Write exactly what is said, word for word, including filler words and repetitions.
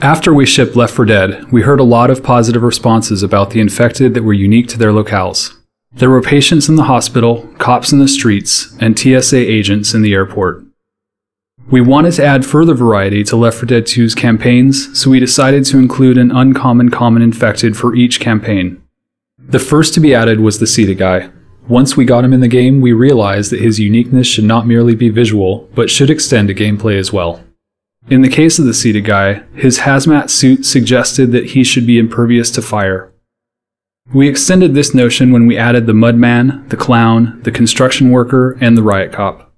After we shipped Left four Dead, we heard a lot of positive responses about the infected that were unique to their locales. There were patients in the hospital, cops in the streets, and T S A agents in the airport. We wanted to add further variety to Left four Dead two's campaigns, so we decided to include an uncommon common infected for each campaign. The first to be added was the Sita guy. Once we got him in the game, we realized that his uniqueness should not merely be visual, but should extend to gameplay as well. In the case of the Sita guy, his hazmat suit suggested that he should be impervious to fire. We extended this notion when we added the Mudman, the Clown, the Construction Worker, and the Riot Cop.